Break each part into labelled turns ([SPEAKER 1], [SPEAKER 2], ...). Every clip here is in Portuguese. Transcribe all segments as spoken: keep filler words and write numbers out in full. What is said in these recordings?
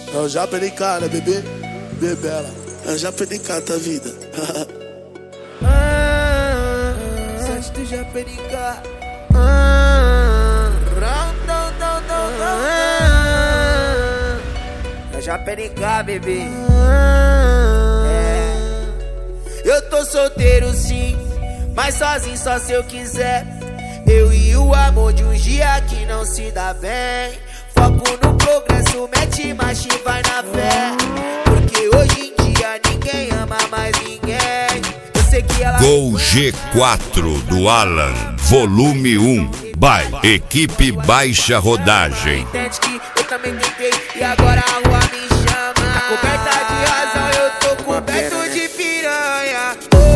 [SPEAKER 1] É o Japa de cara, bebê, bebela. É o Japa de cara, tá vida.
[SPEAKER 2] Ah, sete do Japa de cara. Ah, não, não, não, não. É Japa de cara, bebê. É. Eu tô solteiro sim, mas sozinho só se eu quiser. Eu e o amor de um dia que não se dá bem. Foco no progresso, mete marcha e vai na fé. Porque hoje em dia ninguém ama mais ninguém. Eu sei que ela...
[SPEAKER 3] Gol G quatro do Alan, volume um, by Equipe Baixa Rodagem.
[SPEAKER 2] Entende que eu também tentei e agora a rua me chama. Tá coberta de razão, eu tô coberto de piranha.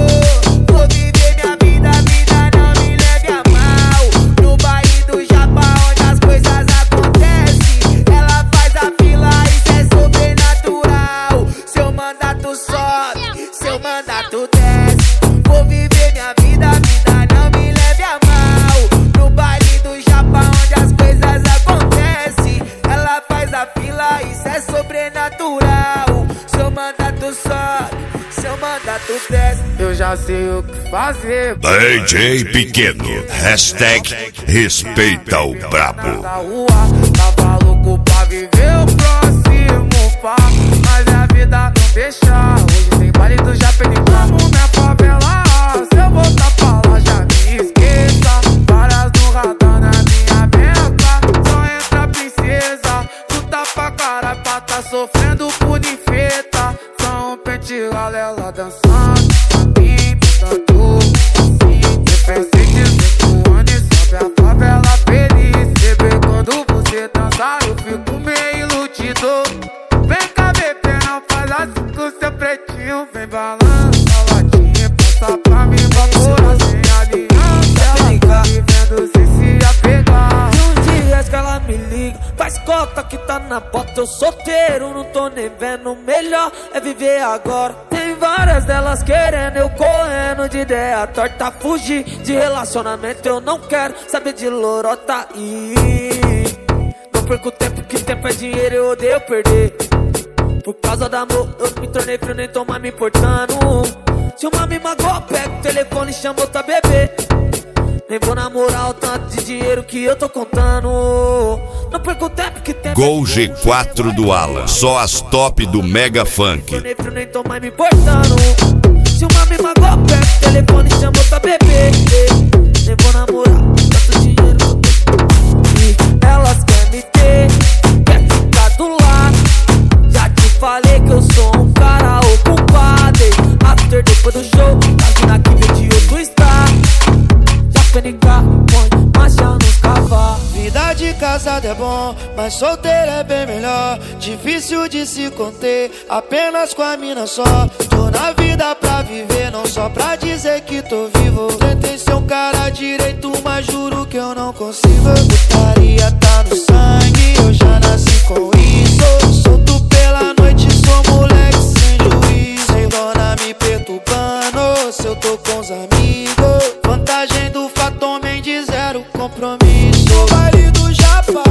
[SPEAKER 2] Oh, vou viver minha vida, a vida não me leve a mal. No baile do Japa, onde as coisas acontecem, ela faz a fila, isso é sobrenatural. Seu mandato sobe, seu mandato desce. Vou viver minha vida, a vida não me leve a mal. No baile do Japa, onde as coisas acontecem, ela faz a fila, isso é sobrenatural. Seu mandato sobe, seu mandato desce. Eu já sei o que fazer.
[SPEAKER 3] D J Pequeno, hashtag respeita o brabo.
[SPEAKER 2] Na rua, tava louco pra viver o próximo passo, mas a vida não deixa. Hoje tem baile do Japa de como minha favela. Se eu voltar pra lá já me esqueça. Várias no radar na minha meta. Só entra princesa, tu tá pra cara pra tá sofrendo por infeta. Só um pente galela dançando pra mim, tanto assim. Pensei dezoito anos sobre a favela feliz. Cê vê quando você dança, eu fico meio iludido. Vem cá, bebê, não faz assim com seu pretinho. Vem balança a latinha, passa pra mim, vapora sem aliança. Ela tá vivendo sem se apegar. E um dia que ela me liga, faz cota que tá na bota. Eu solteiro, não tô nem vendo. Melhor é viver agora. Tem várias delas querendo, eu correndo de ideia torta. Fugir de relacionamento, eu não quero saber de lorota. E não perco tempo, que tempo é dinheiro, eu odeio perder. Por causa do amor, eu me tornei frio, nem tô mais me importando. Se uma me magoa, pega o telefone e chama outra bebê. Nem vou namorar o tanto de dinheiro que eu tô contando. Não perco tempo, que tempo.
[SPEAKER 3] Gol G quatro do Alan, só as top do Mega Funk.
[SPEAKER 2] Nem frio, nem tô mais me importando. Se uma me magoa, pega o telefone e chama outra bebê. Nem vou namorar tanto dinheiro que eu tô. E elas querem me ter, quer ficar do lado. Já te falei que eu sou um cara ocupado. After depois do show, a mina que veio de outro estado. Já penica, põe marcha nos cavalos.
[SPEAKER 4] Vida de casado é bom, mas solteiro é bem melhor. Difícil de se conter, apenas com a mina só. Tô na vida pra viver, não só pra dizer que tô vivo. Tentei ser um cara direito, mas juro que eu não consigo. Putaria tá no sangue, eu já nasci com isso. Solto pela noite, sou moleque sem juízo. Sem dona me perturbando, se eu tô com os amigos. Vantagem do Fatom de zero compromisso. No baile do Japa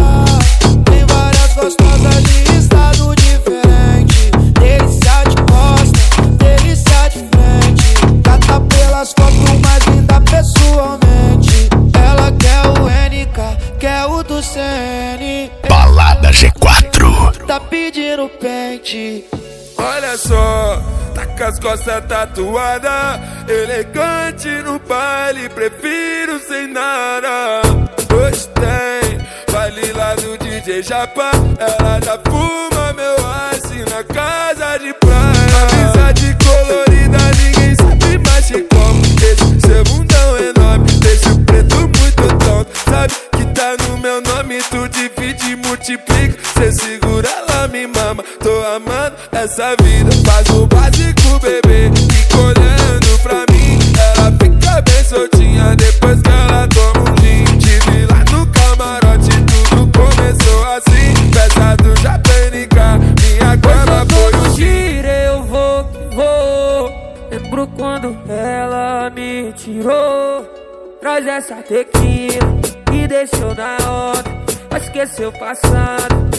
[SPEAKER 4] tem várias gostosas de estado diferente. Delícia de costa, delícia de frente. Cata pelas fotos mais linda pessoalmente. Ela quer o N K, quer o do C N.
[SPEAKER 3] Balada G quatro.
[SPEAKER 4] Tá pedindo pente.
[SPEAKER 5] Olha só, tá com as costas tatuadas, elegante no baile, prefiro sem nada. Hoje tem baile lá do D J Japa, ela já fuma meu ice na casa de praia. Amizade colorida, ninguém sabe mais de como. Esse seu bundão enorme, deixa o preto muito tonto. Sabe que tá no meu nome, tu divide e multiplica. Cê segura, ela me mama, tô amando essa vida. Faz o básico, bebê, fica olhando pra mim. Ela fica bem soltinha depois que ela toma um gin. Tive lá no camarote, tudo começou assim. Peça do Japanica, minha cama foi o gin.
[SPEAKER 2] Eu vou que vou. Lembro quando ela me tirou. Traz essa tequila e deixou na onda. Esqueceu o passado.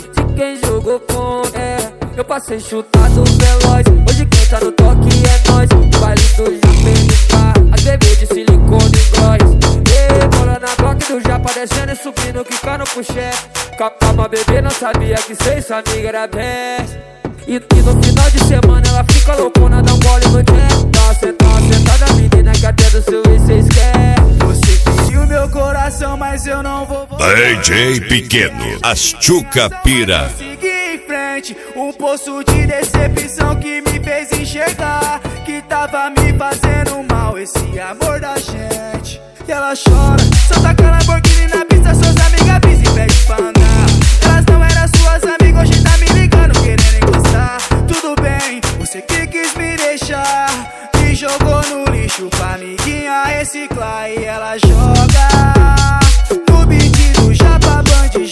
[SPEAKER 2] quem jogou com é. Eu passei chutado veloz, hoje quem tá no toque é nós. O baile do Japa N K, as bebês de silicone e gloss. Ei, bola na block do Japa descendo e subindo, quicando pro chefe. Calma, bebê, não sabia que cê sua amiga era best. E, e no final de semana ela fica loucona, dá um gole no jack. Tá sentada, sentada, menina, que até do seu ex cê esquece. Você feriu meu coração, mas eu não vou voltar.
[SPEAKER 3] D J Pequeno, as Tchuca Pira.
[SPEAKER 2] Segui em frente, um poço de decepção que me fez enxergar que tava me fazendo mal esse amor da gente. E ela chora, só taca Lamborghini na pista, suas amigas bis e pede pra andar. Elas não eram suas amigas, hoje tá me ligando, querendo encostar. Tudo bem, você que quis me deixar, me jogou no lixo pra amiguinha reciclar. E ela joga no beat do Japa Band,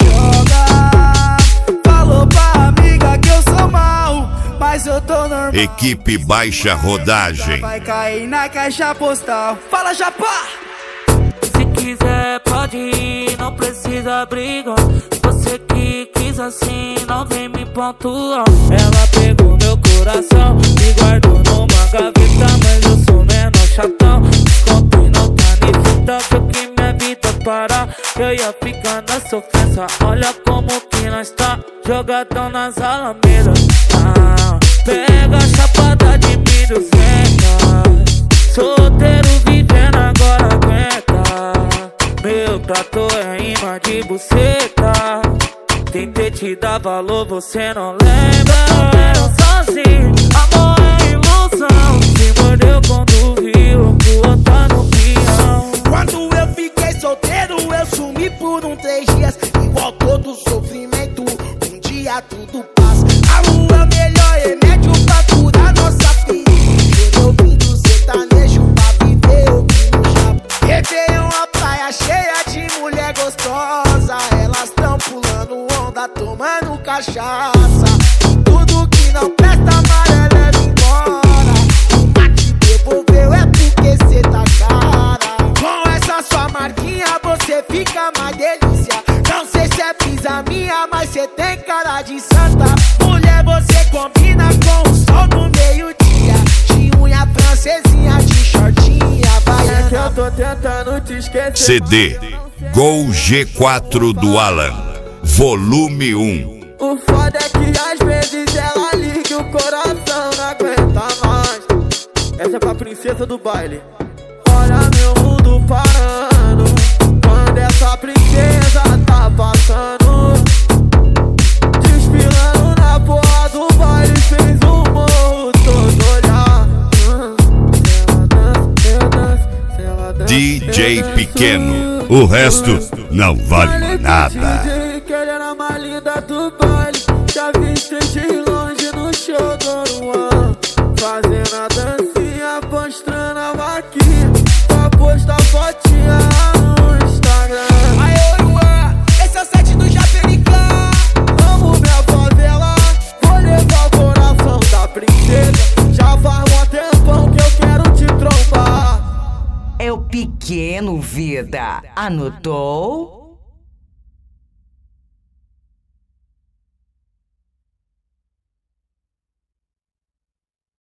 [SPEAKER 2] joga. Falou pra amiga que eu sou mal, mas eu tô normal.
[SPEAKER 3] Equipe Baixa Rodagem.
[SPEAKER 2] Vai cair na caixa postal. Fala, Japa! Se quiser pode ir, não precisa brigar. Você que quis assim, não vem me pontuar. Ela pegou meu coração e guardou numa gaveta, mas eu sou menor chatão. Desconto e não tá me fita, que eu que minha vida parar, eu ia ficar na sofrência. Olha como que nós tá, jogadão nas alamedas. Ah, pega a chapada de mil e duzentos, solteiro vivendo agora aguenta. Meu trato é imã de buceta, tentei te dar valor, você não lembra. Eu sozinho, amor é ilusão, se mordeu quando viu que o outro tá no peão.
[SPEAKER 4] Quando eu fiquei solteiro, eu sumi por um três dias. Igual todo sofrimento, um dia tudo passa. A lua é o melhor remédio pra curar nossa ferida. Eu ouvindo sertanejo pra viver o que no Japa. Réveillon, a praia cheia de mulher gostosa. Elas tão pulando onda, tomando cachaça. Tudo que não presta, amarelo leva embora. O mate devolveu é porque cê tá cara. Com essa sua marquinha você fica mais delícia. Não sei se é brisa minha, mas cê tem cara de santa. Mulher, você combina com o sol do meio-dia. De unha francesinha, de shortinha, baiana.
[SPEAKER 2] É que eu tô tentando te esquecer.
[SPEAKER 3] C D Gol G quatro do Alan, volume um.
[SPEAKER 2] O foda é que às vezes ela liga e o coração não aguenta mais. Essa é pra princesa do baile. Olha meu mundo parando, quando essa princesa tá passando, desfilando na porra do baile, fez um morro todo olhar.
[SPEAKER 3] D J Pequeno, o resto não vale nada.
[SPEAKER 2] Que ele era a mais linda do baile, já vi de longe no show do Luan, fazendo a dancinha, mostrando a vaquinha, pra postar fotinha no Instagram.
[SPEAKER 4] Aê, Luan, esse é o set do Japa N K.
[SPEAKER 2] Amo minha favela, vou levar o coração da princesa. Já faz um tempão que eu quero te trombar.
[SPEAKER 6] É o Pequeno, vida. Anotou?